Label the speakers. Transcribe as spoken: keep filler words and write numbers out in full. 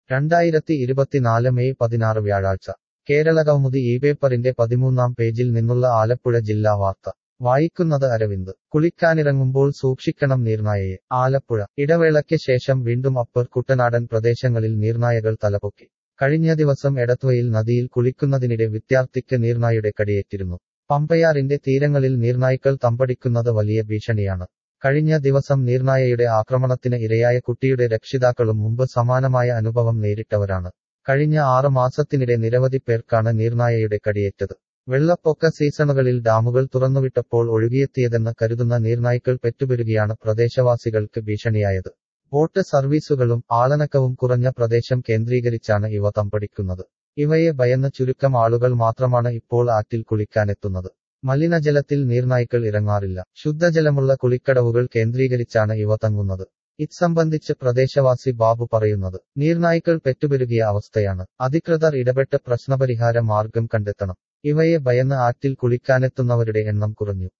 Speaker 1: രണ്ടായിരത്തി ഇരുപത്തിനാല് മെയ് പതിനാറ് വ്യാഴാഴ്ച കേരളകൗമുദി ഈ പേപ്പറിന്റെ പതിമൂന്നാം പേജിൽ നിന്നുള്ള ആലപ്പുഴ ജില്ലാ വാർത്ത വായിക്കുന്നത് അരവിന്ദ് കുളിക്കാനിറങ്ങുമ്പോൾ സൂക്ഷിക്കണം നീർനായയെ ആലപ്പുഴ ഇടവേളയ്ക്ക് ശേഷം വീണ്ടും അപ്പർ കുട്ടനാടൻ പ്രദേശങ്ങളിൽ നീർനായകൾ തലപൊക്കി കഴിഞ്ഞ ദിവസം എടത്വയിൽ നദിയിൽ കുളിക്കുന്നതിനിടെ വിദ്യാർത്ഥിക്ക് നീർനായുടെ കടിയേറ്റിരുന്നു പമ്പയാറിന്റെ തീരങ്ങളിൽ നീർനായ്ക്കൾ തമ്പടിക്കുന്നത് വലിയ ഭീഷണിയാണ് കഴിഞ്ഞ ദിവസം നീർനായയുടെ ആക്രമണത്തിന് ഇരയായ കുട്ടിയുടെ രക്ഷിതാക്കളും മുമ്പ് സമാനമായ അനുഭവം നേരിട്ടവരാണ് കഴിഞ്ഞ ആറ് മാസത്തിനിടെ നിരവധി പേർക്കാണ് നീർനായയുടെ കടിയേറ്റത് വെള്ളപ്പൊക്ക സീസണുകളിൽ ഡാമുകൾ തുറന്നുവിട്ടപ്പോൾ ഒഴുകിയെത്തിയതെന്ന് കരുതുന്ന നീർനായ്ക്കൾ പെറ്റുപെരുകിയാണ് പ്രദേശവാസികൾക്ക് ഭീഷണിയായത് ബോട്ട് സർവീസുകളും ആളനക്കവും കുറഞ്ഞ പ്രദേശം കേന്ദ്രീകരിച്ചാണ് ഇവ തമ്പടിക്കുന്നത് ഇവയെ ഭയന്ന് ചുരുക്കം ആളുകൾ മാത്രമാണ് ഇപ്പോൾ ആറ്റിൽ കുളിക്കാനെത്തുന്നത് മലിനജലത്തിൽ നീർനായ്ക്കൾ ഇറങ്ങാറില്ല ശുദ്ധജലമുള്ള കുളിക്കടവുകൾ കേന്ദ്രീകരിച്ചാണ് ഇവ തങ്ങുന്നത് ഇത്സംബന്ധിച്ച് പ്രദേശവാസി ബാബു പറയുന്നത് നീർനായ്ക്കൾ പെറ്റുപെരുകിയ അവസ്ഥയാണ് അധികൃതർ ഇടപെട്ട് പ്രശ്നപരിഹാര മാർഗം കണ്ടെത്തണം ഇവയെ ഭയന്ന് ആറ്റിൽ കുളിക്കാനെത്തുന്നവരുടെ എണ്ണം കുറഞ്ഞു